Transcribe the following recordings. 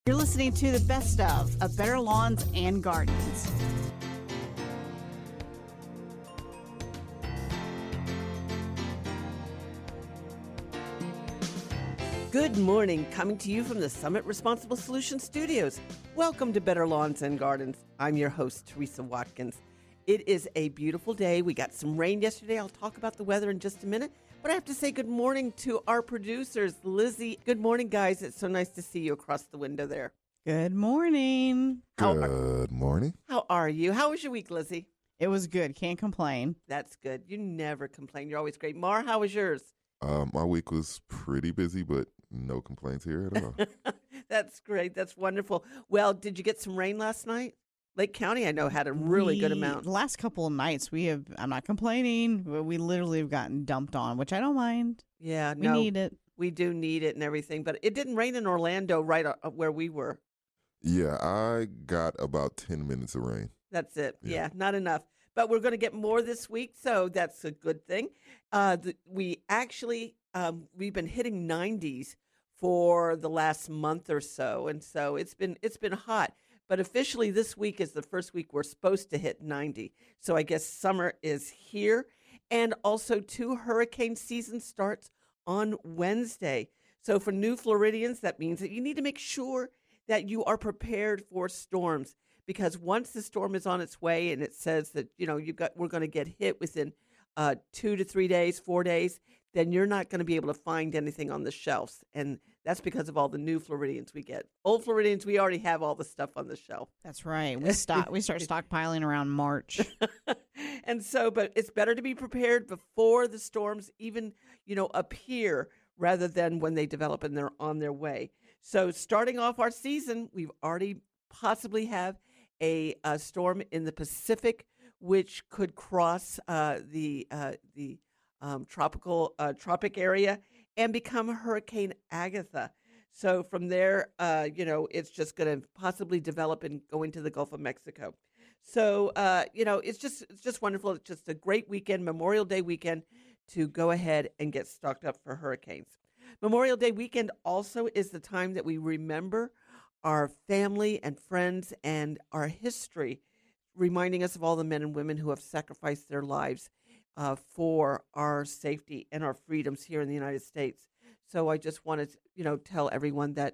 You're listening to the best of Better Lawns and Gardens. Good morning, coming to you from the Summit Responsible Solutions Studios. Welcome to Better Lawns and Gardens. I'm your host, Teresa Watkins. It is a beautiful day. We got some rain yesterday. I'll talk about the weather in just a minute. But I have to say good morning to our producers, Lizzie. Good morning, guys. It's so nice to see you across the window there. Good morning. Good morning. How are you? How was your week, Lizzie? It was good. Can't complain. That's good. You never complain. You're always great. Mar, how was yours? My week was pretty busy, but no complaints here at all. That's great. That's wonderful. Well, did you get some rain last night? Lake County, I know, had a really good amount. The last couple of nights, I'm not complaining, but we literally have gotten dumped on, which I don't mind. Yeah, We need it. We do need it and everything, but it didn't rain in Orlando right where we were. Yeah, I got about 10 minutes of rain. That's it. Yeah. Yeah, not enough. But we're going to get more this week, so that's a good thing. We actually, we've been hitting 90s for the last month or so, and so it's been hot. But officially this week is the first week we're supposed to hit 90. So I guess summer is here. And also, too, hurricane season starts on Wednesday. So for new Floridians, that means that you need to make sure that you are prepared for storms, because once the storm is on its way and it says that, we're going to get hit within 2 to 3 days, 4 days, then you're not going to be able to find anything on the shelves. And that's because of all the new Floridians we get. Old Floridians, we already have all the stuff on the shelf. That's right. We start stockpiling around March. And so, but it's better to be prepared before the storms even, appear, rather than when they develop and they're on their way. So starting off our season, we've already possibly have a storm in the Pacific, which could cross the tropic area and become Hurricane Agatha. So from there, it's just going to possibly develop and go into the Gulf of Mexico. So, it's just wonderful. It's just a great weekend, Memorial Day weekend, to go ahead and get stocked up for hurricanes. Memorial Day weekend also is the time that we remember our family and friends and our history, reminding us of all the men and women who have sacrificed their lives for our safety and our freedoms here in the United States. So I just wanted to, tell everyone that,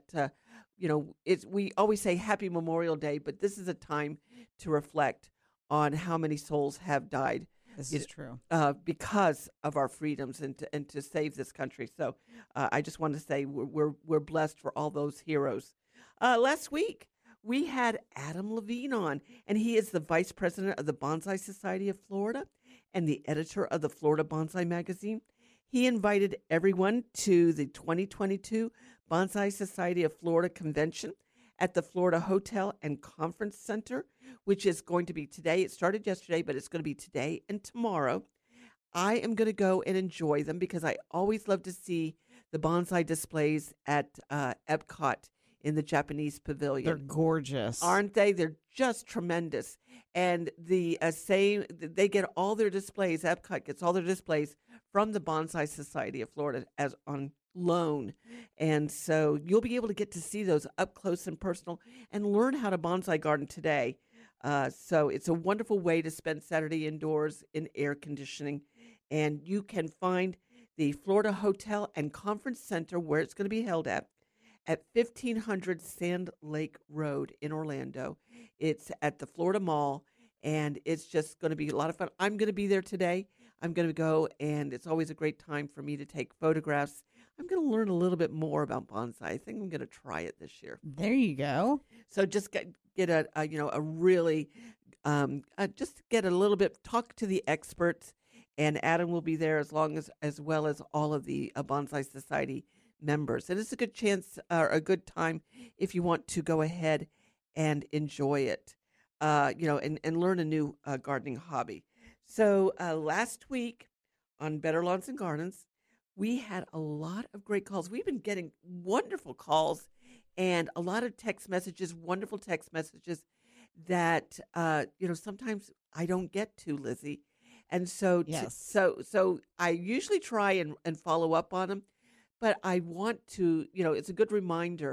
we always say Happy Memorial Day, but this is a time to reflect on how many souls have died. This is true. Because of our freedoms and to save this country. So I just want to say we're blessed for all those heroes. Last week, we had Adam Levine on, and he is the vice president of the Bonsai Society of Florida and the editor of the Florida Bonsai Magazine. He invited everyone to the 2022 Bonsai Society of Florida Convention at the Florida Hotel and Conference Center, which is going to be today. It started yesterday, but it's going to be today and tomorrow. I am going to go and enjoy them because I always love to see the bonsai displays at Epcot in the Japanese pavilion. They're gorgeous. Aren't they? They're just tremendous. And they get all their displays, Epcot gets all their displays from the Bonsai Society of Florida as on loan. And so you'll be able to get to see those up close and personal and learn how to bonsai garden today. So it's a wonderful way to spend Saturday indoors in air conditioning. And you can find the Florida Hotel and Conference Center, where it's going to be held at 1500 Sand Lake Road in Orlando. It's at the Florida Mall, and it's just going to be a lot of fun. I'm going to be there today. I'm going to go, and it's always a great time for me to take photographs. I'm going to learn a little bit more about bonsai. I think I'm going to try it this year. There you go. So just get a really, just get a little bit, talk to the experts, and Adam will be there as well as all of the Bonsai Society members. And it's a good chance or a good time if you want to go ahead and enjoy it, and learn a new gardening hobby. So last week on Better Lawns and Gardens, we had a lot of great calls. We've been getting wonderful calls and a lot of text messages, wonderful text messages that, sometimes I don't get to, Lizzie. And so, Yes. so I usually try and follow up on them, but I want to, it's a good reminder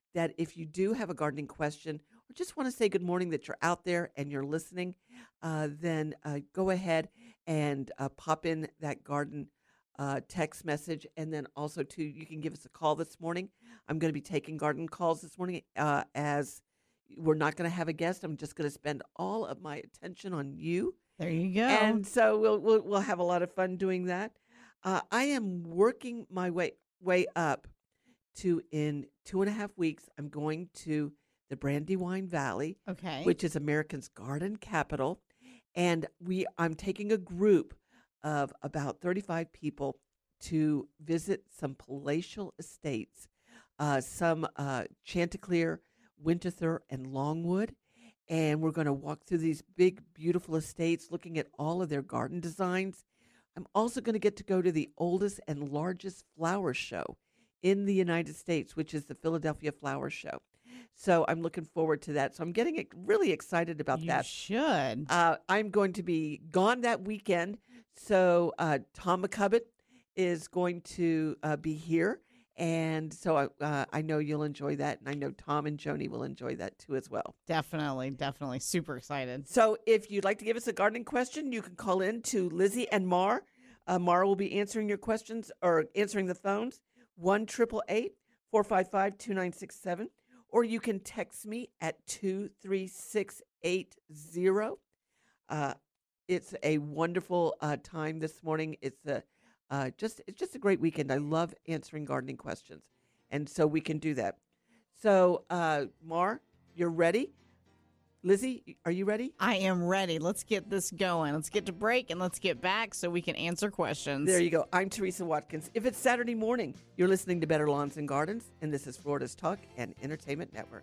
that if you do have a gardening question or just want to say good morning, that you're out there and you're listening, then go ahead and pop in that garden text message. And then also, too, you can give us a call this morning. I'm going to be taking garden calls this morning as we're not going to have a guest. I'm just going to spend all of my attention on you. There you go. And so we'll have a lot of fun doing that. I am working my way up to, in 2.5 weeks, I'm going to the Brandywine Valley, Okay. which is America's garden capital. And I'm taking a group of about 35 people to visit some palatial estates, some Chanticleer, Winterthur, and Longwood. And we're going to walk through these big, beautiful estates, looking at all of their garden designs. I'm also going to get to go to the oldest and largest flower show in the United States, which is the Philadelphia Flower Show. So I'm looking forward to that. So I'm getting really excited about You that. should. I'm going to be gone that weekend. So Tom McCubbin is going to be here. And so I know you'll enjoy that. And I know Tom and Joni will enjoy that too as well. Definitely. Super excited. So if you'd like to give us a gardening question, you can call in to Lizzie and Mar. Mar will be answering your questions or answering the phones, 1-888-455-2967. Or you can text me at 23680. It's a wonderful time this morning. It's just a great weekend. I love answering gardening questions, and so we can do that. So, Mar, you're ready? Lizzie, are you ready? I am ready. Let's get this going. Let's get to break and let's get back so we can answer questions. There you go. I'm Teresa Watkins. If it's Saturday morning, you're listening to Better Lawns and Gardens, and this is Florida's Talk and Entertainment Network.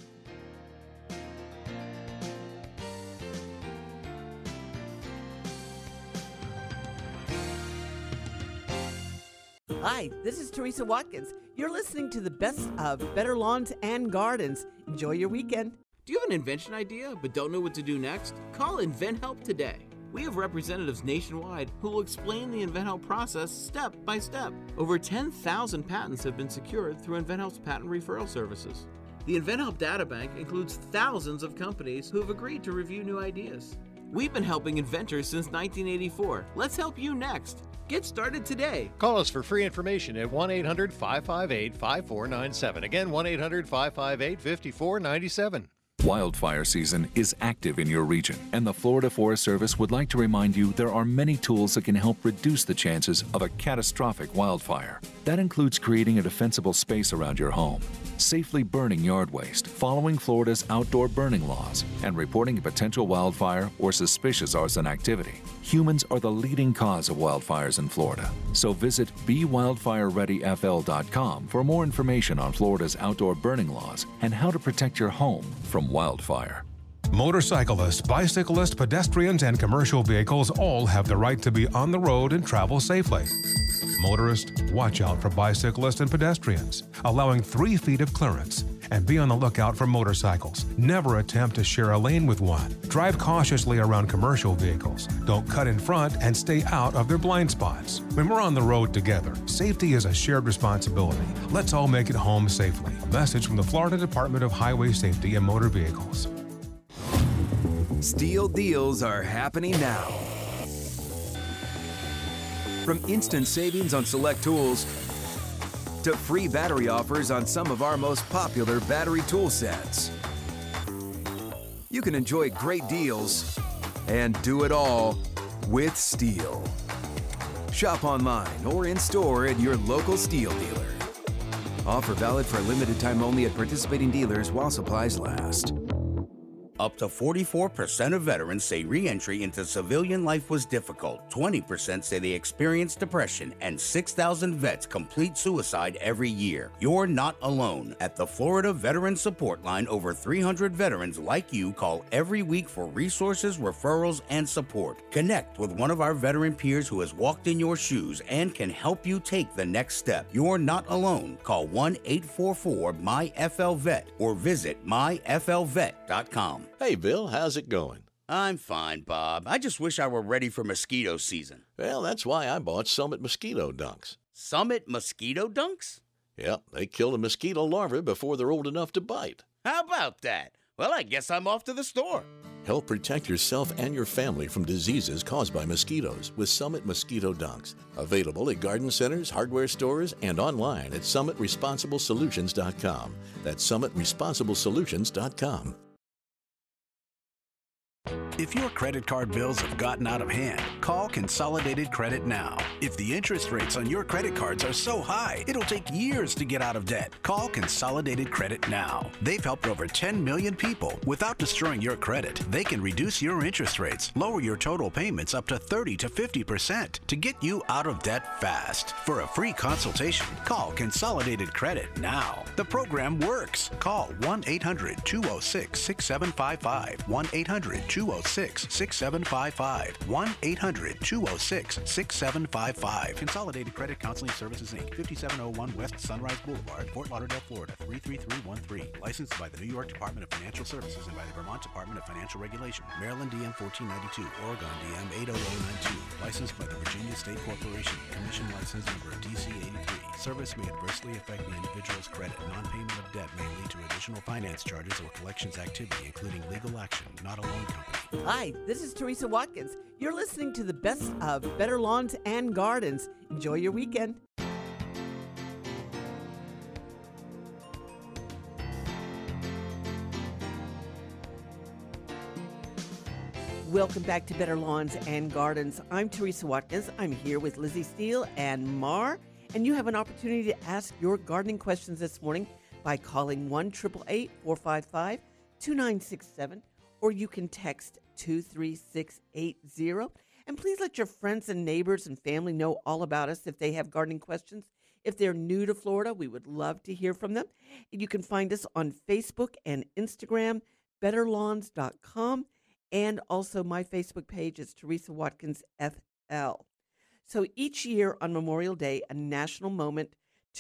Hi, this is Teresa Watkins. You're listening to the best of Better Lawns and Gardens. Enjoy your weekend. Do you have an invention idea but don't know what to do next? Call InventHelp today. We have representatives nationwide who will explain the InventHelp process step by step. Over 10,000 patents have been secured through InventHelp's patent referral services. The InventHelp databank includes thousands of companies who have agreed to review new ideas. We've been helping inventors since 1984. Let's help you next. Get started today. Call us for free information at 1-800-558-5497. Again, 1-800-558-5497. Wildfire season is active in your region, and the Florida Forest Service would like to remind you there are many tools that can help reduce the chances of a catastrophic wildfire. That includes creating a defensible space around your home, safely burning yard waste, following Florida's outdoor burning laws, and reporting a potential wildfire or suspicious arson activity. Humans are the leading cause of wildfires in Florida, so visit BeWildfireReadyFL.com for more information on Florida's outdoor burning laws and how to protect your home from wildfire. Motorcyclists, bicyclists, pedestrians, and commercial vehicles all have the right to be on the road and travel safely. Motorists, watch out for bicyclists and pedestrians, allowing 3 feet of clearance, and be on the lookout for motorcycles. Never attempt to share a lane with one. Drive cautiously around commercial vehicles. Don't cut in front and stay out of their blind spots. When we're on the road together, safety is a shared responsibility. Let's all make it home safely. A message from the Florida Department of Highway Safety and Motor Vehicles. Steel deals are happening now. From instant savings on select tools to free battery offers on some of our most popular battery tool sets. You can enjoy great deals and do it all with Steel. Shop online or in store at your local Steel dealer. Offer valid for a limited time only at participating dealers while supplies last. Up to 44% of veterans say re-entry into civilian life was difficult. 20% say they experienced depression, and 6,000 vets complete suicide every year. You're not alone. At the Florida Veteran Support Line, over 300 veterans like you call every week for resources, referrals, and support. Connect with one of our veteran peers who has walked in your shoes and can help you take the next step. You're not alone. Call 1-844-MY-FL-VET or visit myflvet.com. Hey, Bill, how's it going? I'm fine, Bob. I just wish I were ready for mosquito season. Well, that's why I bought Summit Mosquito Dunks. Summit Mosquito Dunks? Yep, they kill the mosquito larvae before they're old enough to bite. How about that? Well, I guess I'm off to the store. Help protect yourself and your family from diseases caused by mosquitoes with Summit Mosquito Dunks. Available at garden centers, hardware stores, and online at summitresponsibleSolutions.com. That's summitresponsibleSolutions.com. If your credit card bills have gotten out of hand, call Consolidated Credit now. If the interest rates on your credit cards are so high, it'll take years to get out of debt. Call Consolidated Credit now. They've helped over 10 million people without destroying your credit. They can reduce your interest rates, lower your total payments up to 30 to 50% to get you out of debt fast. For a free consultation, call Consolidated Credit now. The program works. Call 1-800-206-6755. 1-800-206-6755. 1-800-206-6755. Consolidated Credit Counseling Services, Inc., 5701 West Sunrise Boulevard, Fort Lauderdale, Florida, 33313. Licensed by the New York Department of Financial Services and by the Vermont Department of Financial Regulation. Maryland DM 1492. Oregon DM 80092. Licensed by the Virginia State Corporation. Commission license number DC 83. Service may adversely affect the individual's credit. Non-payment of debt may lead to additional finance charges or collections activity, including legal action, not a loan company. Hi, this is Teresa Watkins. You're listening to the best of Better Lawns and Gardens. Enjoy your weekend. Welcome back to Better Lawns and Gardens. I'm Teresa Watkins. I'm here with Lizzie Steele and Mar, and you have an opportunity to ask your gardening questions this morning by calling 1-888-455-2967, or you can text 23680. And please let your friends and neighbors and family know all about us if they have gardening questions. If they're new to Florida, we would love to hear from them. You can find us on Facebook and Instagram, betterlawns.com, and also my Facebook page is Teresa Watkins FL. So each year on Memorial Day, a national moment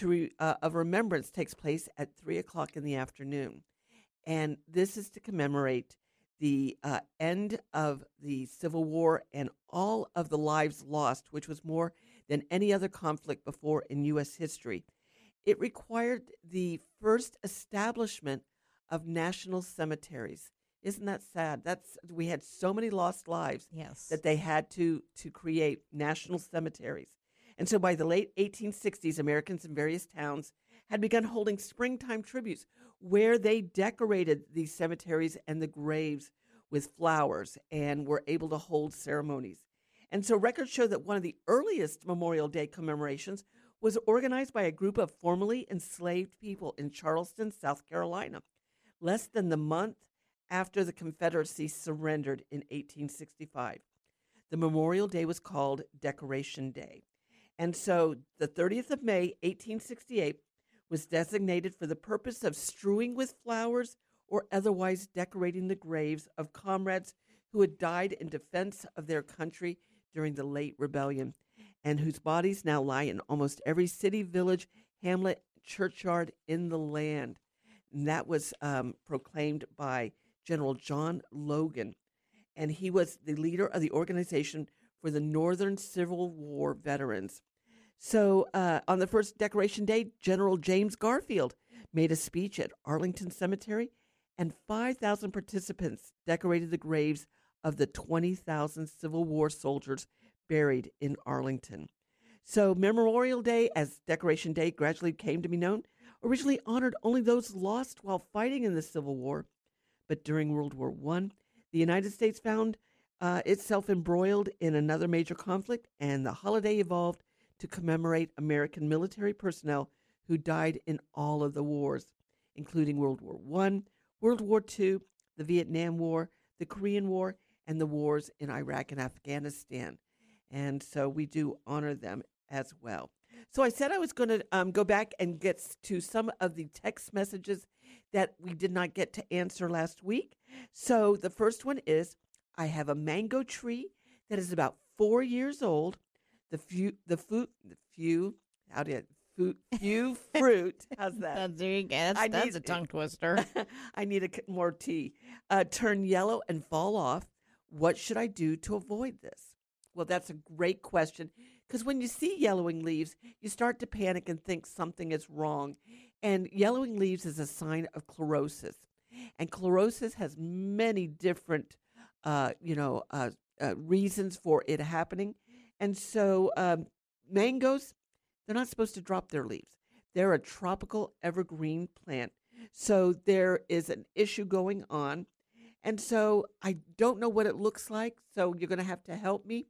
of remembrance takes place at 3 o'clock in the afternoon. And this is to commemorate the end of the Civil War and all of the lives lost, which was more than any other conflict before in U.S. history. It required the first establishment of national cemeteries. Isn't that sad? We had so many lost lives that they had to create national cemeteries. And so by the late 1860s, Americans in various towns had begun holding springtime tributes where they decorated these cemeteries and the graves with flowers and were able to hold ceremonies. And so records show that one of the earliest Memorial Day commemorations was organized by a group of formerly enslaved people in Charleston, South Carolina, less than the month after the Confederacy surrendered in 1865. The Memorial Day was called Decoration Day. And so the 30th of May, 1868, was designated for the purpose of strewing with flowers or otherwise decorating the graves of comrades who had died in defense of their country during the late rebellion, and whose bodies now lie in almost every city, village, hamlet, churchyard in the land. And that was proclaimed by General John Logan, and he was the leader of the Organization for the Northern Civil War Veterans. So on the first Decoration Day, General James Garfield made a speech at Arlington Cemetery, and 5,000 participants decorated the graves of the 20,000 Civil War soldiers buried in Arlington. So Memorial Day, as Decoration Day gradually came to be known, originally honored only those lost while fighting in the Civil War. But during World War I, the United States found itself embroiled in another major conflict, and the holiday evolved to commemorate American military personnel who died in all of the wars, including World War I, World War II, the Vietnam War, the Korean War, and the wars in Iraq and Afghanistan. And so we do honor them as well. So I said I was going to go back and get to some of the text messages that we did not get to answer last week. So the first one is, I have a mango tree that is about 4 years old. The few fruit. How's that? There you go. That's a tongue twister. I need more tea. Turn yellow and fall off. What should I do to avoid this? Well, that's a great question. Because when you see yellowing leaves, you start to panic and think something is wrong. And yellowing leaves is a sign of chlorosis. And chlorosis has many different, reasons for it happening. And so mangoes, they're not supposed to drop their leaves. They're a tropical evergreen plant. So there is an issue going on. And so I don't know what it looks like, so you're going to have to help me.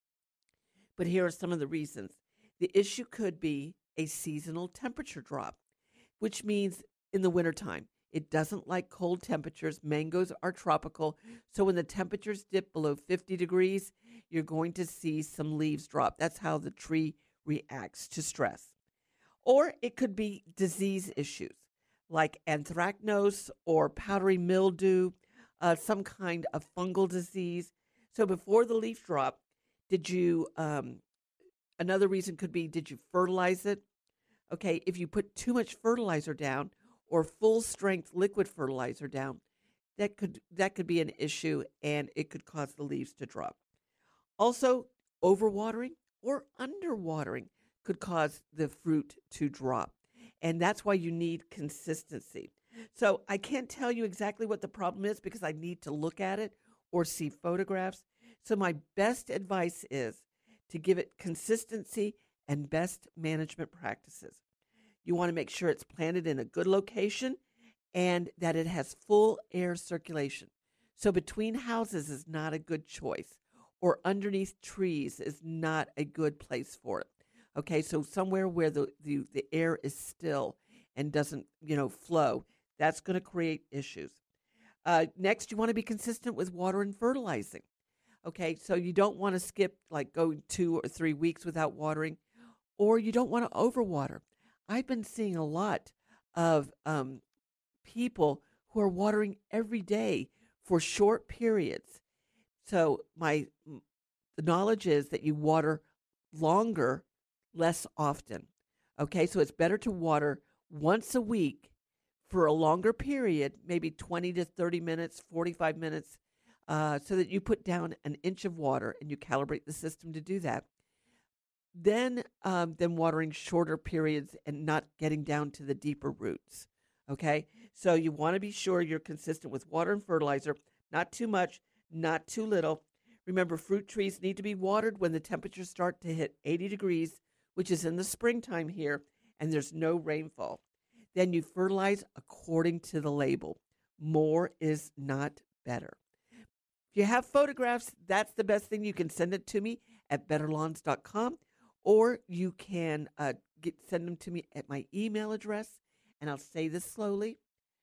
But here are some of the reasons. The issue could be a seasonal temperature drop, which means in the wintertime. It doesn't like cold temperatures. Mangoes are tropical. So when the temperatures dip below 50 degrees, you're going to see some leaves drop. That's how the tree reacts to stress. Or it could be disease issues like anthracnose or powdery mildew, some kind of fungal disease. So before the leaf drop, did you, another reason could be, did you fertilize it? Okay, if you put too much fertilizer down or full strength liquid fertilizer down, that could be an issue, and it could cause the leaves to drop. Also, overwatering or underwatering could cause the fruit to drop. And that's why you need consistency. So I can't tell you exactly what the problem is because I need to look at it or see photographs. So my best advice is to give it consistency and best management practices. You want to make sure it's planted in a good location and that it has full air circulation. So between houses is not a good choice, or underneath trees is not a good place for it. Okay, so somewhere where the air is still and doesn't, flow, that's going to create issues. Next, you want to be consistent with water and fertilizing. Okay, so you don't want to skip, like go 2 or 3 weeks without watering, or you don't want to overwater. I've been seeing a lot of people who are watering every day for short periods. So the knowledge is that you water longer, less often. Okay, so it's better to water once a week for a longer period, maybe 20 to 30 minutes, 45 minutes, so that you put down an inch of water and you calibrate the system to do that. Then watering shorter periods and not getting down to the deeper roots. Okay, so you want to be sure you're consistent with water and fertilizer, not too much, not too little. Remember, fruit trees need to be watered when the temperatures start to hit 80 degrees, which is in the springtime here, and there's no rainfall. Then you fertilize according to the label. More is not better. If you have photographs, that's the best thing. You can send it to me at betterlawns.com, or you can send them to me at my email address, and I'll say this slowly,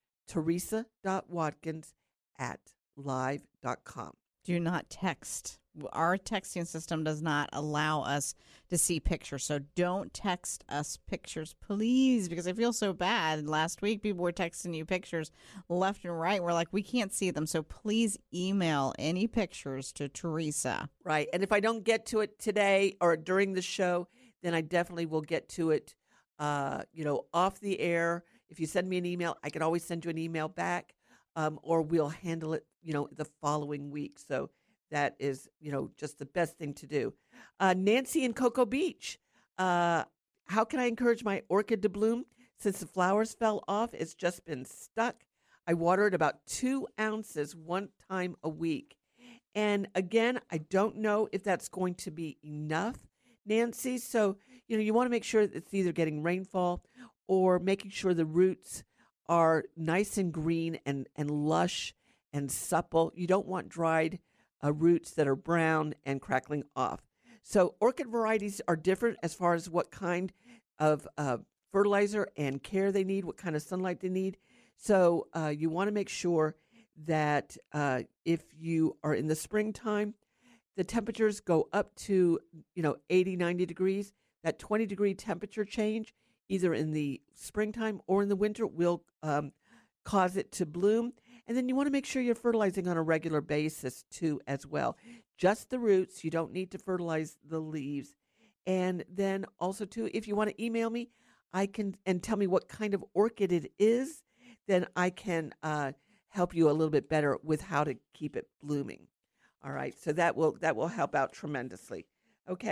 teresa.watkins@live.com. Do not text. Our texting system does not allow us to see pictures. So don't text us pictures, please, because I feel so bad. Last week, people were texting you pictures left and right. We're like, we can't see them. So please email any pictures to Teresa. Right. And if I don't get to it today or during the show, then I definitely will get to it, off the air. If you send me an email, I can always send you an email back, or we'll handle it, the following week. So that is, just the best thing to do. Nancy in Cocoa Beach. How can I encourage my orchid to bloom? Since the flowers fell off, it's just been stuck. I water it about 2 ounces 1 time a week. And again, I don't know if that's going to be enough, Nancy. So, you want to make sure that it's either getting rainfall or making sure the roots are nice and green and lush and supple. You don't want dried roots that are brown and crackling off. So orchid varieties are different as far as what kind of fertilizer and care they need, what kind of sunlight they need. So you want to make sure that if you are in the springtime, the temperatures go up to 80, 90 degrees. That 20-degree temperature change, either in the springtime or in the winter, will cause it to bloom. And then you want to make sure you're fertilizing on a regular basis, too, as well. Just the roots. You don't need to fertilize the leaves. And then also, too, if you want to email me, and tell me what kind of orchid it is, then I can help you a little bit better with how to keep it blooming. All right, so that will help out tremendously. Okay,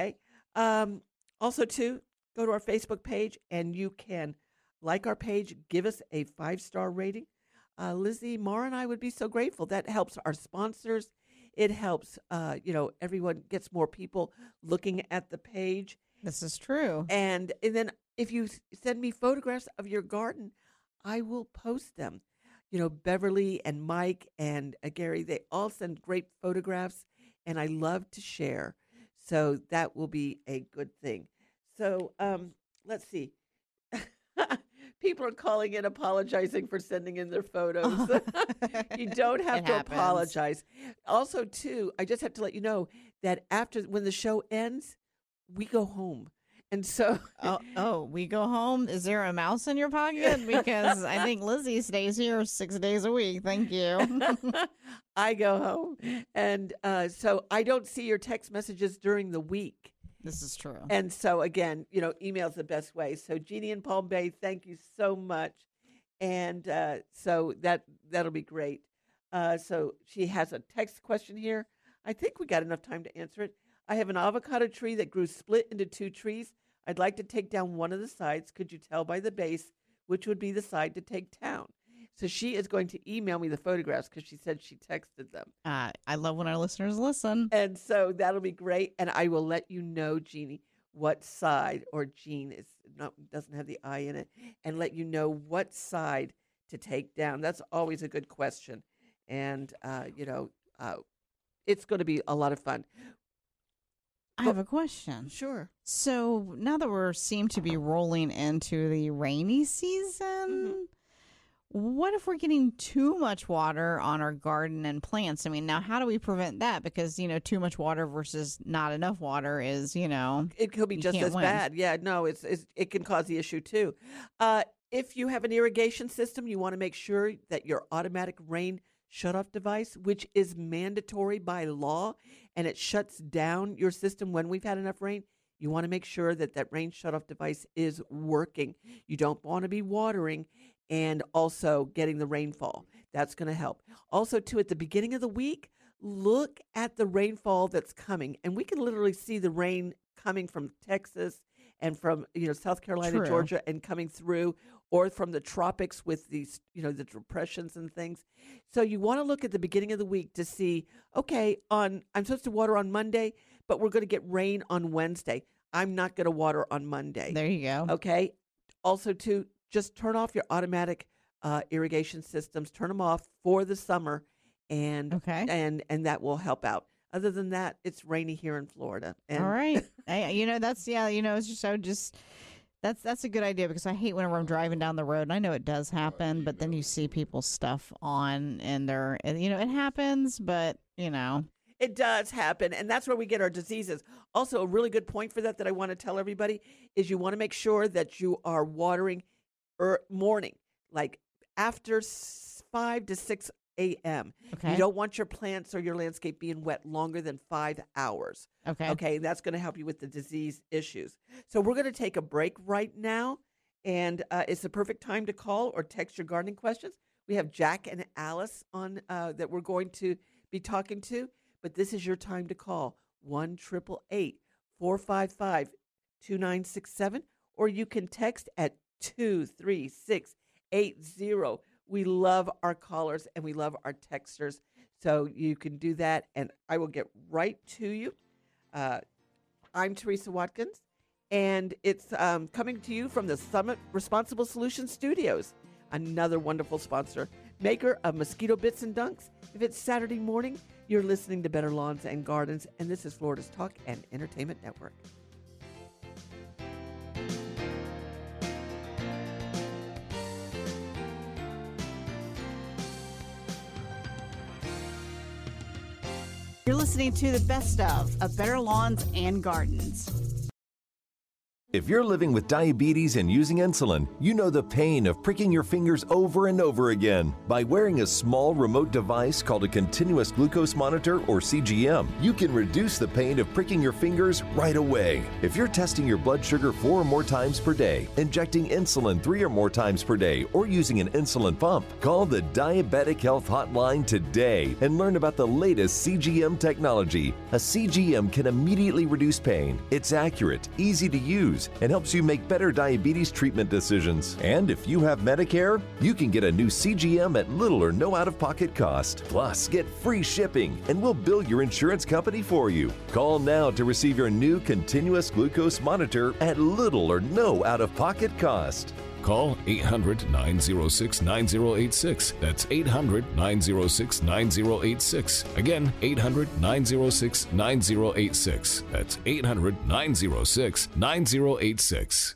Also, too, go to our Facebook page and you can like our page, give us a 5-star rating. Lizzie, Mara, and I would be so grateful. That helps our sponsors. It helps, everyone gets more people looking at the page. This is true. And then if you send me photographs of your garden, I will post them. Beverly and Mike and Gary, they all send great photographs, and I love to share. So that will be a good thing. So let's see. People are calling in apologizing for sending in their photos. You don't have to apologize. Also, too, I just have to let you know that when the show ends, we go home. And so, we go home. Is there a mouse in your pocket? Because I think Lizzie stays here 6 days a week. Thank you. I go home. And so I don't see your text messages during the week. This is true. And so, again, email's the best way. So, Jeannie in Palm Bay, thank you so much. And so that'll be great. So she has a text question here. I think we got enough time to answer it. I have an avocado tree that grew split into 2 trees. I'd like to take down one of the sides. Could you tell by the base which would be the side to take down? So she is going to email me the photographs because she said she texted them. I love when our listeners listen. And so that'll be great. And I will let you know, Jeannie, what side, or Jean doesn't have the I in it, and let you know what side to take down. That's always a good question. And, it's going to be a lot of fun. I have a question. Sure. So now that we seem to be rolling into the rainy season, what if we're getting too much water on our garden and plants? I mean, now how do we prevent that? Because, too much water versus not enough water is, it could be just as bad. Yeah, no, it can cause the issue too. If you have an irrigation system, you want to make sure that your automatic rain shutoff device, which is mandatory by law, and it shuts down your system when we've had enough rain, you want to make sure that rain shutoff device is working. You don't want to be watering and also getting the rainfall. That's going to help. Also, too, at the beginning of the week, look at the rainfall that's coming. And we can literally see the rain coming from Texas and from, South Carolina, True. Georgia, and coming through, or from the tropics with these, the depressions and things. So you want to look at the beginning of the week to see, okay, I'm supposed to water on Monday, but we're going to get rain on Wednesday. I'm not going to water on Monday. There you go. Okay. Also, to just turn off your automatic irrigation systems, turn them off for the summer, and that will help out. Other than that, it's rainy here in Florida. All right. That's a good idea, because I hate whenever I'm driving down the road, and I know it does happen, but then you see people's stuff on and it happens, but It does happen, and that's where we get our diseases. Also, a really good point for that I want to tell everybody is you want to make sure that you are watering morning, like after 5 to 6 a.m. Okay. You don't want your plants or your landscape being wet longer than 5 hours. Okay, that's going to help you with the disease issues. So we're going to take a break right now, and it's the perfect time to call or text your gardening questions. We have Jack and Alice on that we're going to be talking to, but this is your time to call 1-888-455-2967, or you can text at 23680. We love our callers and we love our texters. So you can do that, and I will get right to you. I'm Teresa Watkins, and it's coming to you from the Summit Responsible Solutions Studios, another wonderful sponsor, maker of Mosquito Bits and Dunks. If it's Saturday morning, you're listening to Better Lawns and Gardens, and this is Florida's Talk and Entertainment Network. You're listening to the best of Better Lawns and Gardens. If you're living with diabetes and using insulin, you know the pain of pricking your fingers over and over again. By wearing a small remote device called a continuous glucose monitor or CGM, you can reduce the pain of pricking your fingers right away. If you're testing your blood sugar 4 or more times per day, injecting insulin 3 or more times per day, or using an insulin pump, call the Diabetic Health Hotline today and learn about the latest CGM technology. A CGM can immediately reduce pain. It's accurate, easy to use, and helps you make better diabetes treatment decisions. And if you have Medicare, you can get a new CGM at little or no out-of-pocket cost. Plus, get free shipping, and we'll bill your insurance company for you. Call now to receive your new continuous glucose monitor at little or no out-of-pocket cost. Call 800-906-9086. That's 800-906-9086. Again, 800-906-9086. That's 800-906-9086.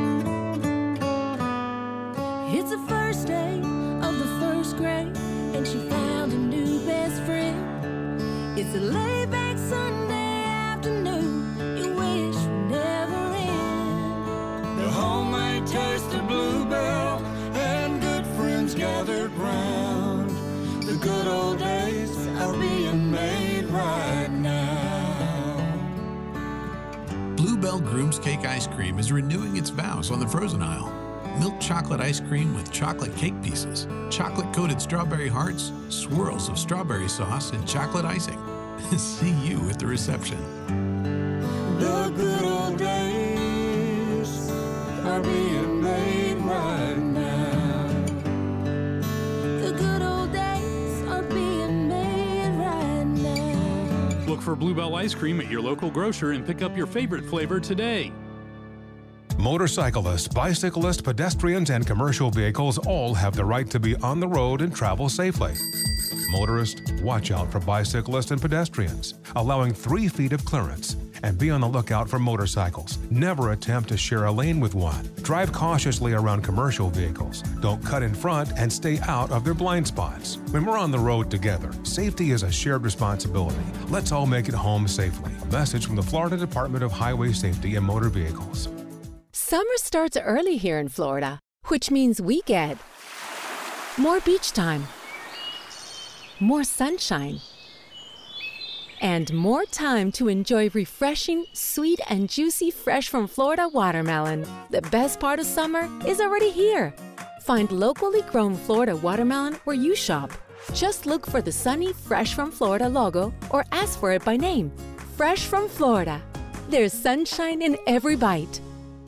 It's the first day of the first grade, and she found a new best friend. It's a laid-back Sunday afternoon you wish would never end. The homemade taste of Bluebell and good friends gathered round. The good old days are being made right now. Bluebell Groom's Cake Ice Cream is renewing its vows on the frozen aisle. Milk chocolate ice cream with chocolate cake pieces, chocolate-coated strawberry hearts, swirls of strawberry sauce, and chocolate icing. See you at the reception. The good old days are being made right now. The good old days are being made right now. Look for Bluebell ice cream at your local grocer and pick up your favorite flavor today. Motorcyclists, bicyclists, pedestrians, and commercial vehicles all have the right to be on the road and travel safely. Motorists, watch out for bicyclists and pedestrians, allowing 3 feet of clearance, and be on the lookout for motorcycles. Never attempt to share a lane with one. Drive cautiously around commercial vehicles. Don't cut in front and stay out of their blind spots. When we're on the road together, safety is a shared responsibility. Let's all make it home safely. A message from the Florida Department of Highway Safety and Motor Vehicles. Summer starts early here in Florida, which means we get more beach time, more sunshine, and more time to enjoy refreshing, sweet, and juicy fresh from Florida watermelon. The best part of summer is already here. Find locally grown Florida watermelon where you shop. Just look for the sunny Fresh from Florida logo or ask for it by name. Fresh from Florida. There's sunshine in every bite.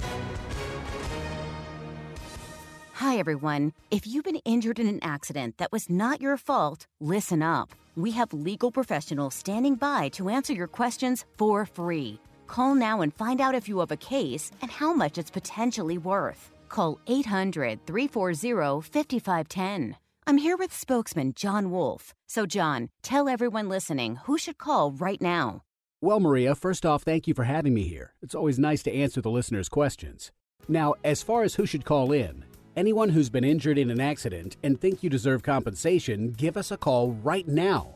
Hi, everyone. If you've been injured in an accident that was not your fault, listen up. We have legal professionals standing by to answer your questions for free. Call now and find out if you have a case and how much it's potentially worth. Call 800-340-5510. I'm here with spokesman John Wolf. So, John, tell everyone listening who should call right now. Well, Maria, first off, thank you for having me here. It's always nice to answer the listeners' questions. Now, as far as who should call in, anyone who's been injured in an accident and think you deserve compensation, give us a call right now.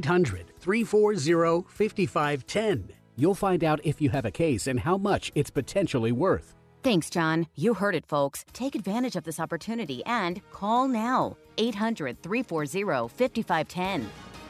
800-340-5510. You'll find out if you have a case and how much it's potentially worth. Thanks, John. You heard it, folks. Take advantage of this opportunity and call now. 800-340-5510.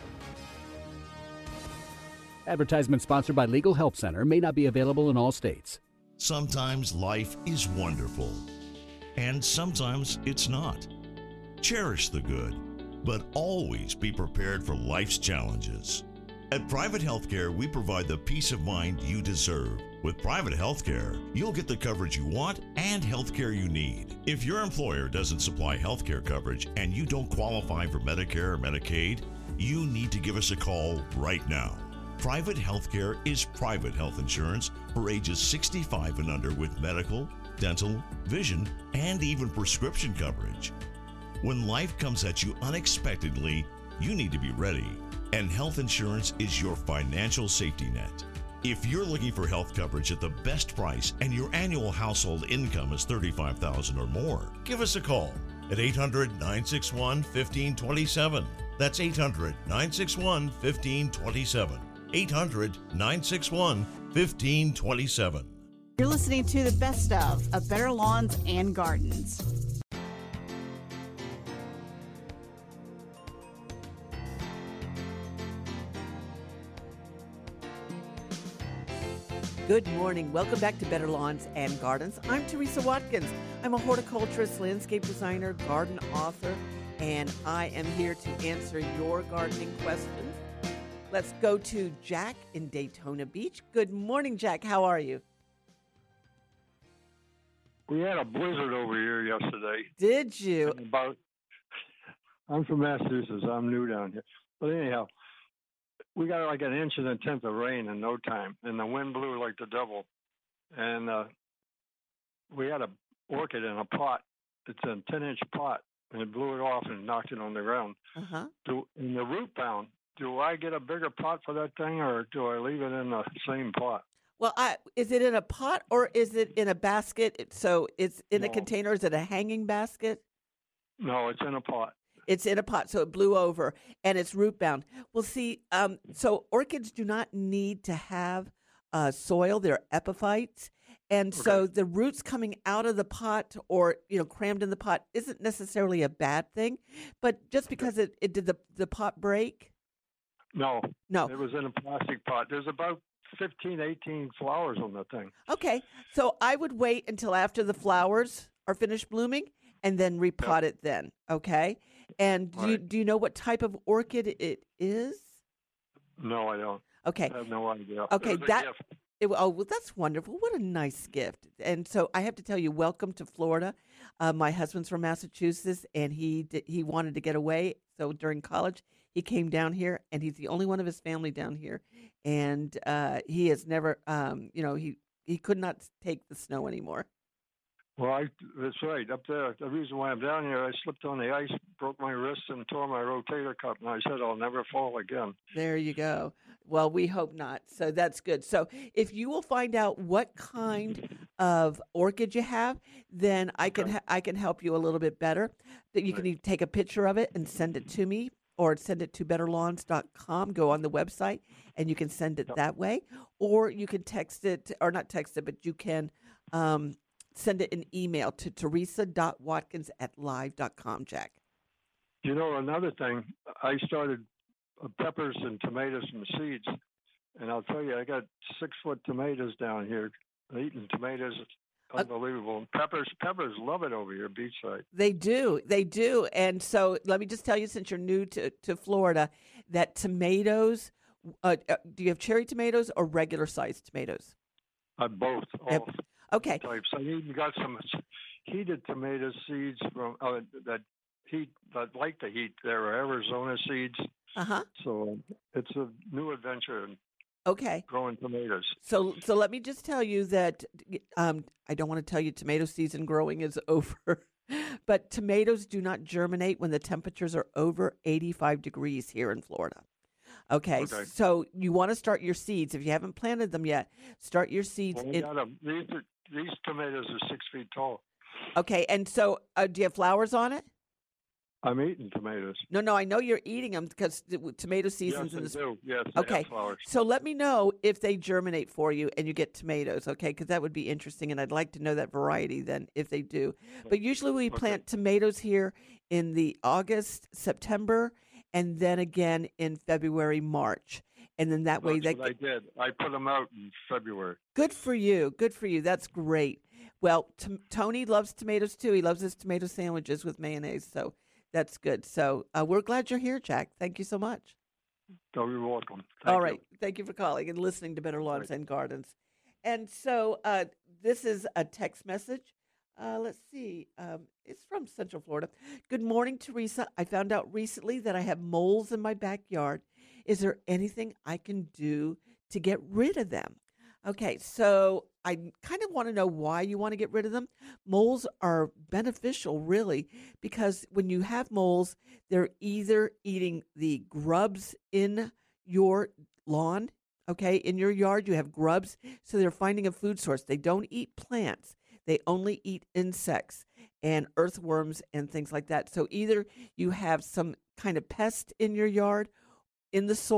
Advertisement sponsored by Legal Help Center. May not be available in all states. Sometimes life is wonderful, and sometimes it's not. Cherish the good, but always be prepared for life's challenges. At Private Healthcare, we provide the peace of mind you deserve. With private healthcare, you'll get the coverage you want and healthcare you need. If your employer doesn't supply healthcare coverage and you don't qualify for Medicare or Medicaid, you need to give us a call right now. Private healthcare is private health insurance for ages 65 and under with medical, dental, vision, and even prescription coverage. When life comes at you unexpectedly, you need to be ready, and health insurance is your financial safety net. If you're looking for health coverage at the best price and your annual household income is $35,000 or more, give us a call at 800-961-1527. That's 800-961-1527. 800-961-1527. You're listening to the best of Better Lawns and Gardens. Good morning. Welcome back to Better Lawns and Gardens. I'm Teresa Watkins. I'm a horticulturist, landscape designer, garden author, and I am here to answer your gardening questions. Let's go to Jack in Daytona Beach. Good morning, Jack. How are you? We had a blizzard over here yesterday. Did you? I'm from Massachusetts. I'm new down here. But anyhow, we got like an inch and a tenth of rain in no time, and the wind blew like the devil. And we had a orchid in a pot. It's a 10-inch pot, and it blew it off and knocked it on the ground. Uh-huh. In the root bound, do I get a bigger pot for that thing, or do I leave it in the same pot? Well, is it in a pot or is it in a basket? So it's in a container. Is it a hanging basket? No, it's in a pot. It's in a pot, so it blew over, and it's root bound. Well, see, so orchids do not need to have soil. They're epiphytes. And so the roots coming out of the pot or, crammed in the pot isn't necessarily a bad thing. But just because it did the pot break? No. No. It was in a plastic pot. There's about 15, 18 flowers on the thing. Okay. So I would wait until after the flowers are finished blooming and then repot it then. Okay. And do you know what type of orchid it is? No, I don't. Okay. I have no idea. Okay. It was a gift. Well, that's wonderful. What a nice gift. And so I have to tell you, welcome to Florida. My husband's from Massachusetts, and he wanted to get away. So during college, he came down here, and he's the only one of his family down here. And he has never, he could not take the snow anymore. Well, that's right. Up there, the reason why I'm down here, I slipped on the ice, broke my wrist, and tore my rotator cuff. And I said I'll never fall again. There you go. Well, we hope not. So that's good. So if you will find out what kind of orchid you have, then I can help you a little bit better. That you can either take a picture of it and send it to me, or send it to betterlawns.com. Go on the website, and you can send it that way. Or you can text it, or not text it, but you can send it an email to teresa.watkins@live.com, Jack. You know, another thing, I started peppers and tomatoes from seeds, and I'll tell you, I got 6-foot tomatoes down here. Eating tomatoes, unbelievable. Peppers love it over here, beachside. They do. And so let me just tell you, since you're new to Florida, that tomatoes, do you have cherry tomatoes or regular sized tomatoes? Both. Okay. Types. I even got some heated tomato seeds from that like the heat. They're Arizona seeds. Uh-huh. So it's a new adventure in growing tomatoes. So let me just tell you that I don't want to tell you tomato season growing is over, but tomatoes do not germinate when the temperatures are over 85 degrees here in Florida. Okay. So you want to start your seeds. If you haven't planted them yet, start your seeds. Well, these tomatoes are 6 feet tall. Okay. And so do you have flowers on it? I'm eating tomatoes. No, I know you're eating them because tomato season's in the spring. Yes, okay. Have flowers. So let me know if they germinate for you and you get tomatoes, okay? Because that would be interesting, and I'd like to know that variety then if they do. But usually we plant tomatoes here in the August, September, and then again in February, March. And then that way That's what I did. I put them out in February. Good for you. That's great. Well, Tony loves tomatoes too. He loves his tomato sandwiches with mayonnaise, so that's good. So we're glad you're here, Jack. Thank you so much. Oh, you're welcome. All right. Thank you for calling and listening to Better Lawns and Gardens. And so this is a text message. Let's see. It's from Central Florida. Good morning, Teresa. I found out recently that I have moles in my backyard. Is there anything I can do to get rid of them? Okay, so I kind of want to know why you want to get rid of them. Moles are beneficial, really, because when you have moles, they're either eating the grubs in your lawn, okay? In your yard, you have grubs, so they're finding a food source. They don't eat plants. They only eat insects and earthworms and things like that. So either you have some kind of pest in your yard, in the soil,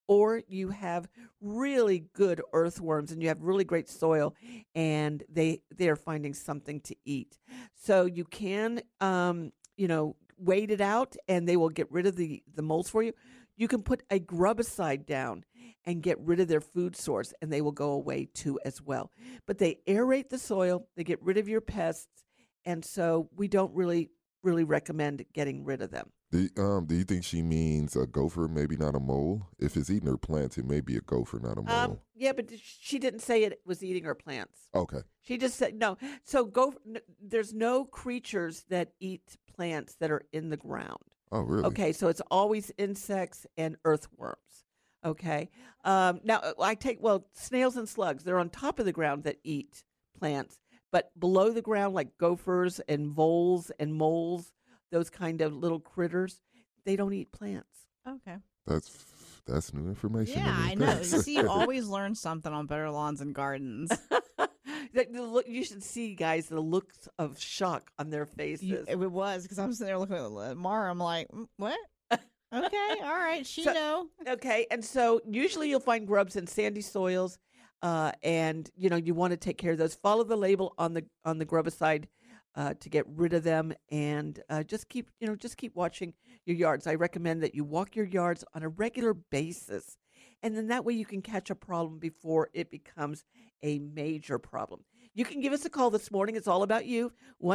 or you have really good earthworms and you have really great soil, and they are finding something to eat. So you can, wait it out, and they will get rid of the molds for you. You can put a grubicide down and get rid of their food source, and they will go away too as well. But they aerate the soil, they get rid of your pests, and so we don't really recommend getting rid of them. Do you think she means a gopher, maybe not a mole? If it's eating her plants, it may be a gopher, not a mole. Yeah, but she didn't say it was eating her plants. Okay. She just said no. So there's no creatures that eat plants that are in the ground. Oh, really? Okay, so it's always insects and earthworms. Okay. Now snails and slugs, they're on top of the ground that eat plants, but below the ground, like gophers and voles and moles, those kind of little critters, they don't eat plants. Okay. That's new information. Yeah, I know. You see, you always learn something on Better Lawns and Gardens. You should see, guys, the looks of shock on their faces. It was, because I'm sitting there looking at Mara. I'm like, what? Okay, all right, know. Okay, and so usually you'll find grubs in sandy soils, and you want to take care of those. Follow the label on the grubicide to get rid of them, and just keep watching your yards. I recommend that you walk your yards on a regular basis, and then that way you can catch a problem before it becomes a major problem. You can give us a call this morning. It's all about you.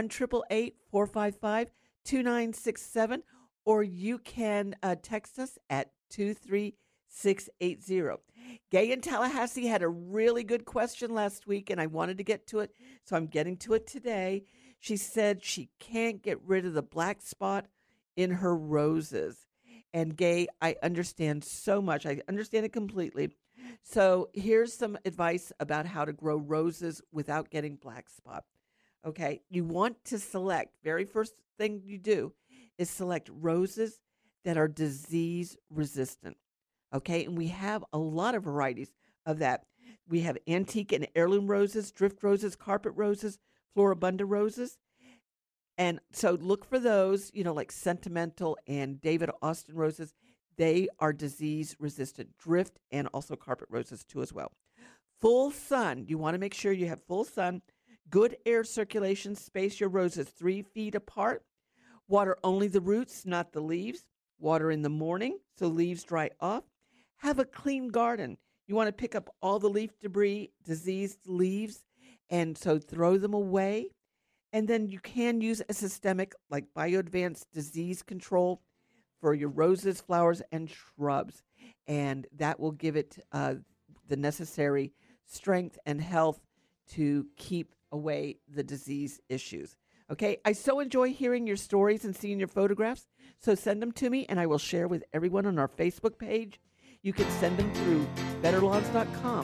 1-888-455-2967, or you can text us at 23680. Gay in Tallahassee had a really good question last week, and I wanted to get to it, so I'm getting to it today. She said she can't get rid of the black spot in her roses. And Gay, I understand so much. I understand it completely. So here's some advice about how to grow roses without getting black spot. Okay, you want to select, very first thing you do is select roses that are disease resistant. Okay, and we have a lot of varieties of that. We have antique and heirloom roses, drift roses, carpet roses, floribunda roses. And so look for those, like sentimental and David Austin roses. They are disease resistant, drift and also carpet roses too as well. Full sun. You want to make sure you have full sun. Good air circulation. Space your roses 3 feet apart. Water only the roots, not the leaves. Water in the morning so leaves dry off. Have a clean garden. You want to pick up all the leaf debris, diseased leaves, and so throw them away. And then you can use a systemic like BioAdvanced disease control for your roses, flowers, and shrubs. And that will give it the necessary strength and health to keep away the disease issues. Okay, I so enjoy hearing your stories and seeing your photographs. So send them to me, and I will share with everyone on our Facebook page. You can send them through betterlawns.com.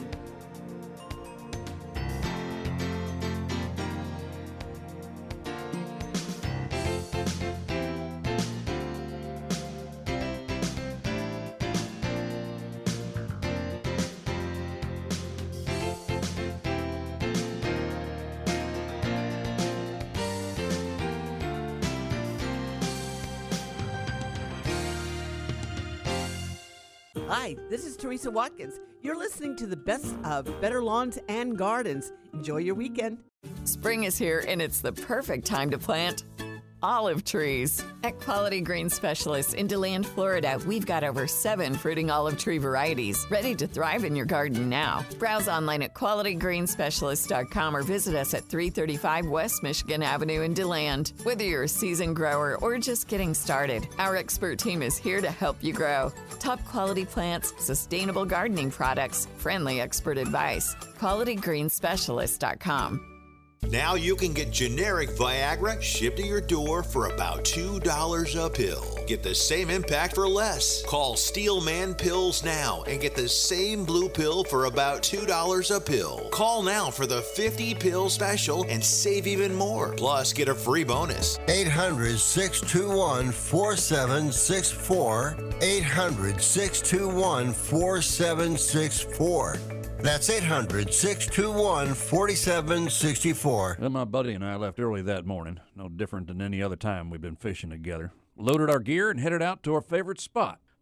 Hi, this is Teresa Watkins. You're listening to the best of Better Lawns and Gardens. Enjoy your weekend. Spring is here, and it's the perfect time to plant olive trees. At Quality Green Specialists in DeLand, Florida, we've got over 7 fruiting olive tree varieties ready to thrive in your garden now. Browse online at qualitygreенspecialists.com or visit us at 335 West Michigan Avenue in DeLand. Whether you're a seasoned grower or just getting started, our expert team is here to help you grow. Top quality plants, sustainable gardening products, friendly expert advice. QualityGreenSpecialists.com. Now you can get generic Viagra shipped to your door for about $2 a pill. Get the same impact for less. Call Steelman Pills now and get the same blue pill for about $2 a pill. Call now for the 50-pill special and save even more. Plus, get a free bonus. 800-621-4764. 800-621-4764. That's 800-621-4764. Well, my buddy and I left early that morning, no different than any other time we've been fishing together. Loaded our gear and headed out to our favorite spot.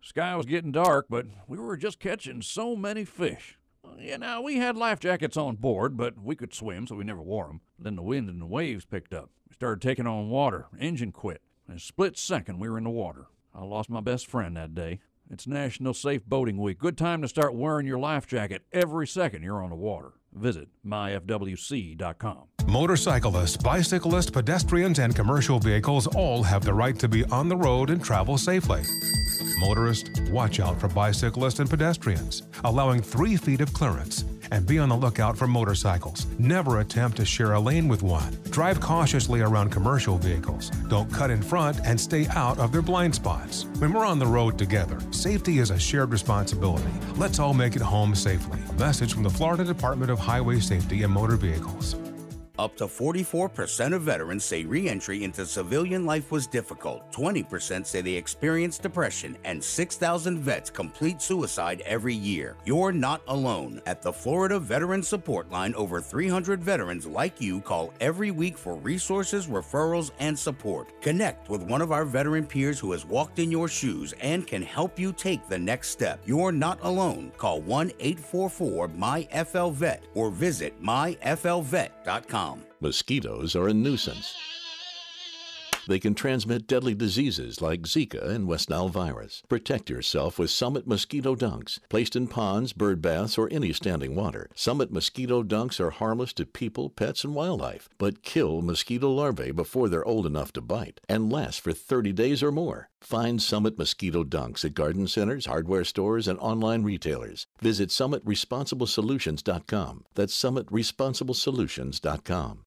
Sky was getting dark, but we were just catching so many fish. We had life jackets on board, but we could swim, so we never wore them. Then the wind and the waves picked up. We started taking on water. Engine quit. In a split second, we were in the water. I lost my best friend that day. It's National Safe Boating Week. Good time to start wearing your life jacket every second you're on the water. Visit myfwc.com. Motorcyclists, bicyclists, pedestrians, and commercial vehicles all have the right to be on the road and travel safely. Motorists, watch out for bicyclists and pedestrians, allowing 3 feet of clearance. And be on the lookout for motorcycles. Never attempt to share a lane with one. Drive cautiously around commercial vehicles. Don't cut in front and stay out of their blind spots. When we're on the road together, safety is a shared responsibility. Let's all make it home safely. Message from the Florida Department of Highway Safety and Motor Vehicles. Up to 44% of veterans say re-entry into civilian life was difficult. 20% say they experienced depression, and 6,000 vets complete suicide every year. You're not alone. At the Florida Veteran Support Line, over 300 veterans like you call every week for resources, referrals, and support. Connect with one of our veteran peers who has walked in your shoes and can help you take the next step. You're not alone. Call 1-844-MY-FL-VET or visit myflvet.com. Mosquitoes are a nuisance. They can transmit deadly diseases like Zika and West Nile virus. Protect yourself with Summit Mosquito Dunks. Placed in ponds, bird baths, or any standing water, Summit Mosquito Dunks are harmless to people, pets, and wildlife, but kill mosquito larvae before they're old enough to bite and last for 30 days or more. Find Summit Mosquito Dunks at garden centers, hardware stores, and online retailers. Visit SummitResponsibleSolutions.com. That's SummitResponsibleSolutions.com.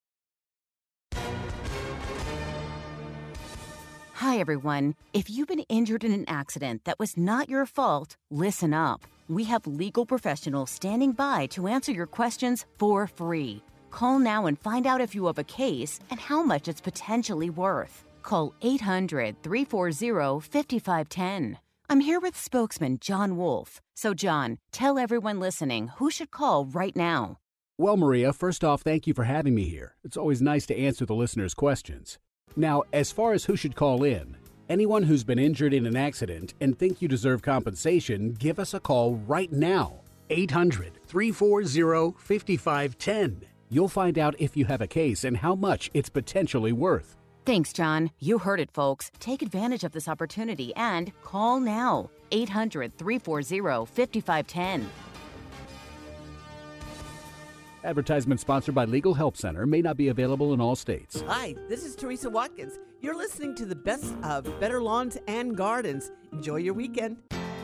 Hi, everyone. If you've been injured in an accident that was not your fault, listen up. We have legal professionals standing by to answer your questions for free. Call now and find out if you have a case and how much it's potentially worth. Call 800-340-5510. I'm here with spokesman John Wolf. So, John, tell everyone listening who should call right now. Well, Maria, first off, thank you for having me here. It's always nice to answer the listeners' questions. Now, as far as who should call in, anyone who's been injured in an accident and think you deserve compensation, give us a call right now. 800-340-5510. You'll find out if you have a case and how much it's potentially worth. Thanks, John. You heard it, folks. Take advantage of this opportunity and call now. 800-340-5510. Advertisement sponsored by Legal Help Center, may not be available in all states. Hi, this is Teresa Watkins. You're listening to the best of Better Lawns and Gardens. Enjoy your weekend.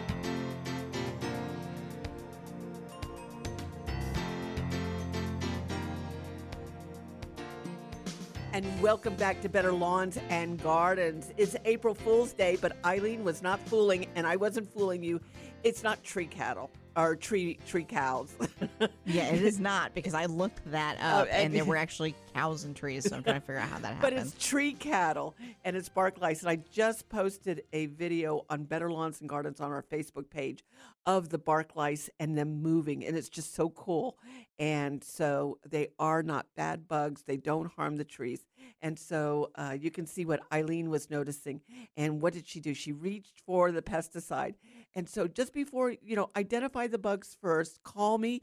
And welcome back to Better Lawns and Gardens. It's April Fool's Day, but Eileen was not fooling, and I wasn't fooling you. It's not tree cattle. Or tree cows. Yeah, it is not, because I looked that up and there were actually cows and trees, so I'm trying to figure out how that happened. But it's tree cattle and it's bark lice. And I just posted a video on Better Lawns and Gardens on our Facebook page of the bark lice and them moving, and it's just so cool. And so they are not bad bugs. They don't harm the trees. And so you can see what Eileen was noticing. And what did she do? She reached for the pesticide. And so just before, identify the bugs first, call me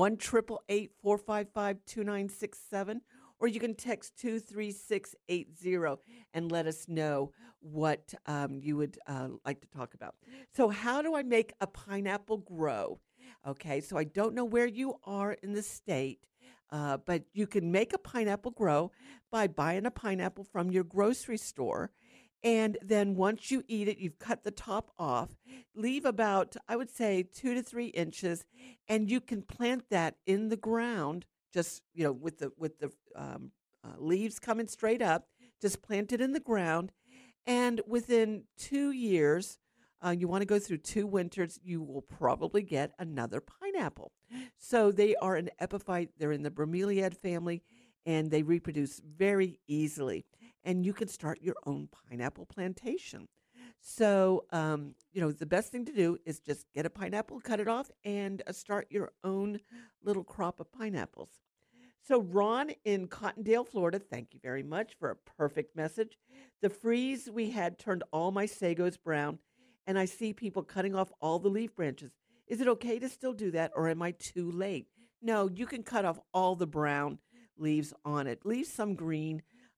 1-888-455-2967, or you can text 23680 and let us know what you would like to talk about. So how do I make a pineapple grow? Okay, so I don't know where you are in the state, but you can make a pineapple grow by buying a pineapple from your grocery store. And then once you eat it, you've cut the top off, leave about, I would say, 2 to 3 inches, and you can plant that in the ground, just, with the leaves coming straight up, just plant it in the ground. And within 2 years, you want to go through 2 winters, you will probably get another pineapple. So they are an epiphyte. They're in the bromeliad family, and they reproduce very easily. And you can start your own pineapple plantation. So, the best thing to do is just get a pineapple, cut it off, and start your own little crop of pineapples. So Ron in Cottondale, Florida, thank you very much for a perfect message. The freeze we had turned all my sagos brown, and I see people cutting off all the leaf branches. Is it okay to still do that, or am I too late? No, you can cut off all the brown leaves on it. Leave some green,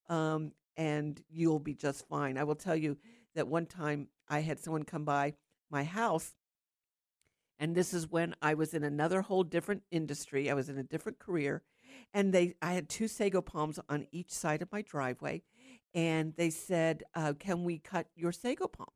and you'll be just fine. I will tell you that one time I had someone come by my house, and this is when I was in another whole different industry. I was in a different career, and I had 2 sago palms on each side of my driveway, and they said, "Can we cut your sago palms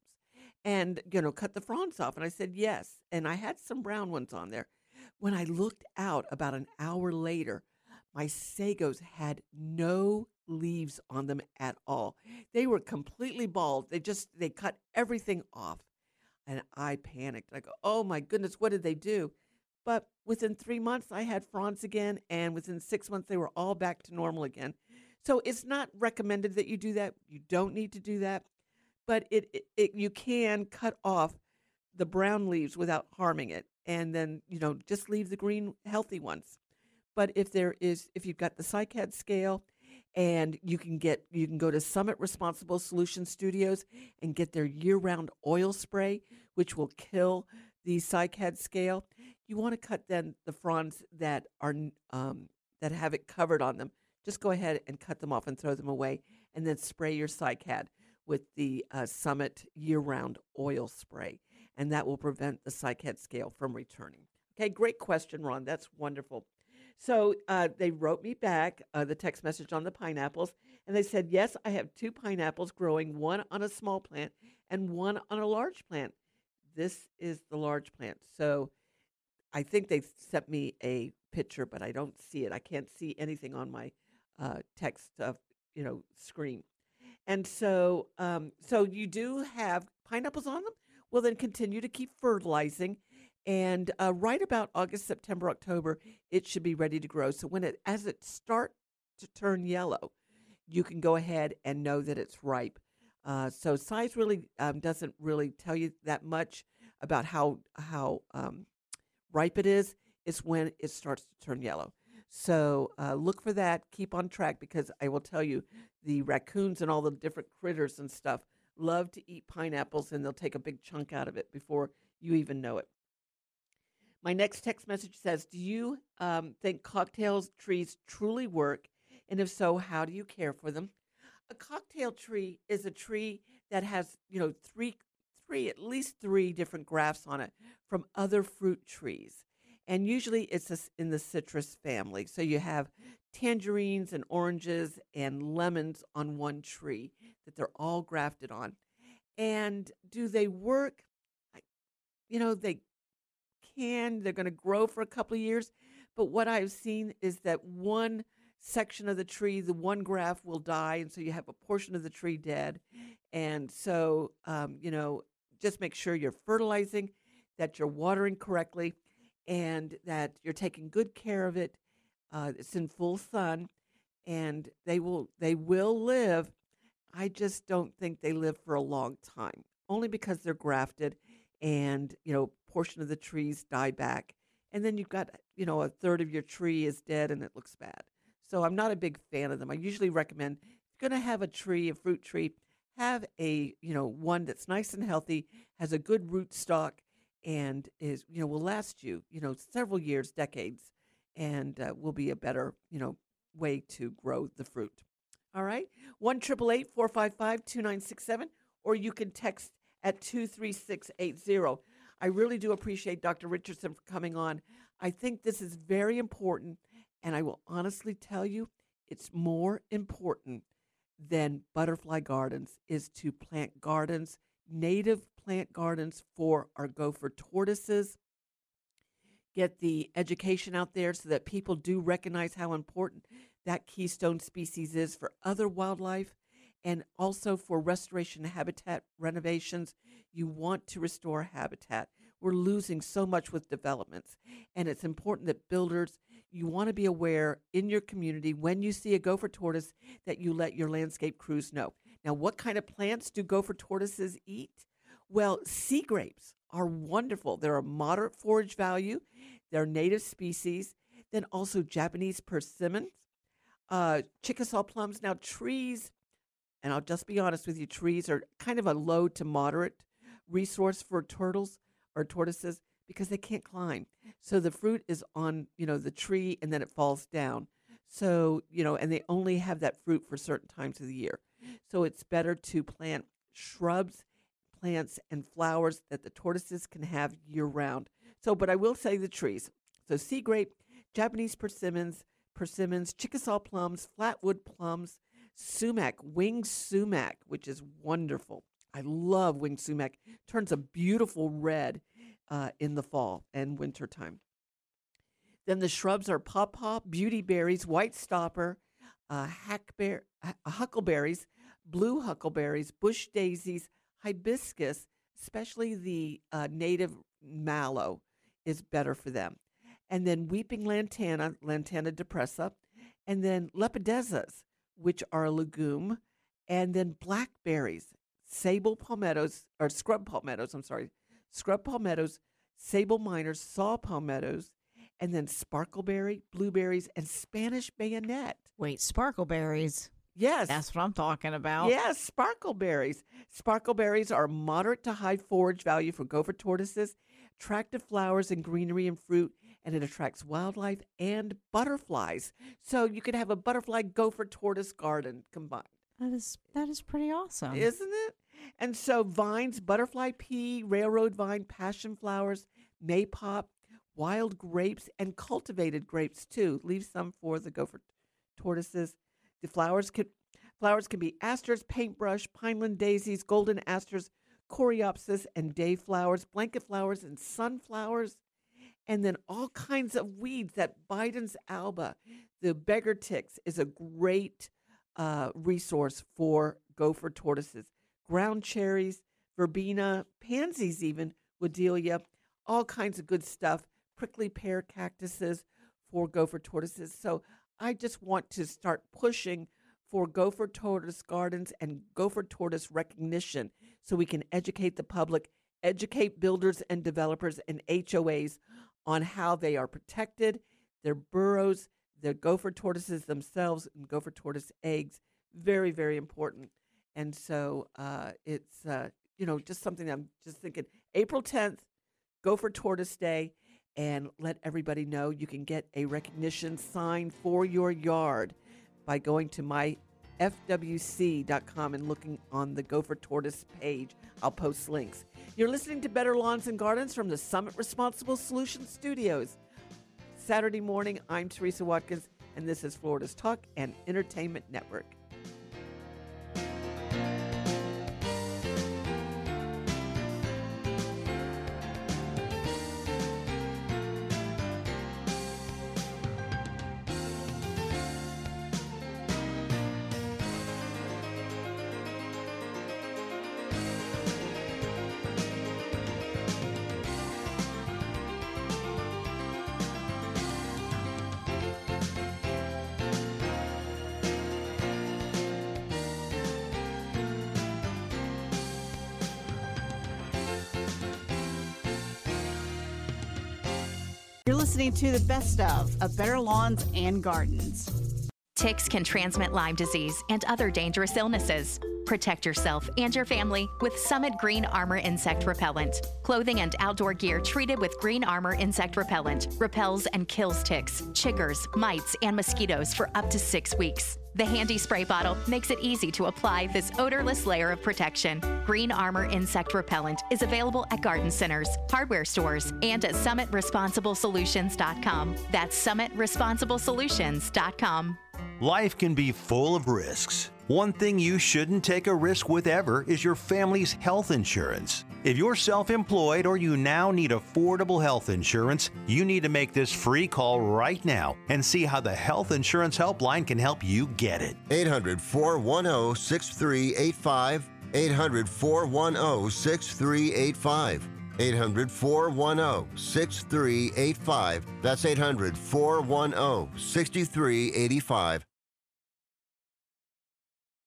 and cut the fronds off?" And I said yes, and I had some brown ones on there. When I looked out about an hour later, my sagos had no leaves on them at all. They were completely bald. They cut everything off. And I panicked. I go, oh my goodness, what did they do? But within 3 months, I had fronds again. And within 6 months, they were all back to normal again. So it's not recommended that you do that. You don't need to do that. But you can cut off the brown leaves without harming it. And then, just leave the green healthy ones. But if you've got the cycad scale, and you can go to Summit Responsible Solution Studios and get their year-round oil spray, which will kill the cycad scale. You want to cut then the fronds that are that have it covered on them. Just go ahead and cut them off and throw them away, and then spray your cycad with the Summit year-round oil spray, and that will prevent the cycad scale from returning. Okay, great question, Ron. That's wonderful. So they wrote me back the text message on the pineapples, and they said, yes, I have 2 pineapples growing, one on a small plant and one on a large plant. This is the large plant. So I think they sent me a picture, but I don't see it. I can't see anything on my text screen. And so so you do have pineapples on them. Well, then continue to keep fertilizing. And right about August, September, October, it should be ready to grow. So as it starts to turn yellow, you can go ahead and know that it's ripe. So size really doesn't really tell you that much about how ripe it is. It's when it starts to turn yellow. So look for that. Keep on track, because I will tell you, the raccoons and all the different critters and stuff love to eat pineapples, and they'll take a big chunk out of it before you even know it. My next text message says, do you think cocktail trees truly work? And if so, how do you care for them? A cocktail tree is a tree that has, at least three different grafts on it from other fruit trees. And usually it's in the citrus family. So you have tangerines and oranges and lemons on one tree that they're all grafted on. And do they work? They're going to grow for a couple of years. But what I've seen is that one section of the tree, the one graft will die. And so you have a portion of the tree dead. And so, just make sure you're fertilizing, that you're watering correctly, and that you're taking good care of it. It's in full sun, and they will live. I just don't think they live for a long time, only because they're grafted, and portion of the trees die back, and then you've got a third of your tree is dead and it looks bad. So I'm not a big fan of them. I usually recommend, if you're going to have a fruit tree, have a one that's nice and healthy, has a good root stock, and is will last you several years, decades, and will be a better way to grow the fruit. All right, 1-888-455-2967, or you can text at 23680. I really do appreciate Dr. Richardson for coming on. I think this is very important, and I will honestly tell you, it's more important than butterfly gardens is to plant gardens, native plant gardens for our gopher tortoises. Get the education out there so that people do recognize how important that keystone species is for other wildlife, and also for restoration habitat renovations. You want to restore habitat. We're losing so much with developments, and it's important that builders, you want to be aware in your community when you see a gopher tortoise that you let your landscape crews know. Now, what kind of plants do gopher tortoises eat? Well, sea grapes are wonderful. They're a moderate forage value. They're native species. Then also Japanese persimmons, Chickasaw plums. Now, trees, and I'll just be honest with you, trees are kind of a low to moderate resource for turtles or tortoises because they can't climb. So the fruit is on, the tree and then it falls down. So, and they only have that fruit for certain times of the year. So it's better to plant shrubs, plants, and flowers that the tortoises can have year-round. So, but I will say the trees. So sea grape, Japanese persimmons, Chickasaw plums, flatwood plums, sumac, winged sumac, which is wonderful. I love winged sumac. Turns a beautiful red in the fall and wintertime. Then the shrubs are pawpaw, beautyberries, white stopper, huckleberries, blue huckleberries, bush daisies, hibiscus, especially the native mallow is better for them. And then weeping lantana, Lantana depressa, and then lepidezas, which are a legume, and then blackberries, sable palmettos, or scrub palmettos, sable minors, saw palmettos, and then sparkleberry, blueberries, and Spanish bayonet. Wait, sparkleberries? Yes. That's what I'm talking about. Yes, sparkleberries. Sparkleberries are moderate to high forage value for gopher tortoises, attractive flowers and greenery and fruit, and it attracts wildlife and butterflies. So you could have a butterfly gopher tortoise garden combined. That is pretty awesome. Isn't it? And so vines, butterfly pea, railroad vine, passion flowers, maypop, wild grapes, and cultivated grapes too. Leave some for the gopher tortoises. The flowers can be asters, paintbrush, pineland daisies, golden asters, coreopsis, and dayflowers, blanket flowers, and sunflowers, and then all kinds of weeds. That Biden's alba, the beggar ticks, is a great resource for gopher tortoises. Ground cherries, verbena, pansies even, Wedelia, all kinds of good stuff. Prickly pear cactuses for gopher tortoises. So I just want to start pushing for gopher tortoise gardens and gopher tortoise recognition so we can educate the public, educate builders and developers and HOAs on how they are protected, their burrows, their gopher tortoises themselves, and gopher tortoise eggs. Very, very important. And so it's, just something I'm just thinking. April 10th, Gopher Tortoise Day, and let everybody know you can get a recognition sign for your yard by going to myfwc.com and looking on the Gopher Tortoise page. I'll post links. You're listening to Better Lawns and Gardens from the Summit Responsible Solutions Studios. Saturday morning, I'm Teresa Watkins, and this is Florida's Talk and Entertainment Network. You're listening to the best of Better Lawns and Gardens. Ticks can transmit Lyme disease and other dangerous illnesses. Protect yourself and your family with Summit Green Armor Insect Repellent. Clothing and outdoor gear treated with Green Armor Insect Repellent repels and kills ticks, chiggers, mites, and mosquitoes for up to 6 weeks. The handy spray bottle makes it easy to apply this odorless layer of protection. Green Armor Insect Repellent is available at garden centers, hardware stores, and at SummitResponsibleSolutions.com. That's SummitResponsibleSolutions.com. Life can be full of risks. One thing you shouldn't take a risk with ever is your family's health insurance. If you're self-employed or you now need affordable health insurance, you need to make this free call right now and see how the Health Insurance Helpline can help you get it. 800-410-6385. 800-410-6385. 800-410-6385. That's 800-410-6385.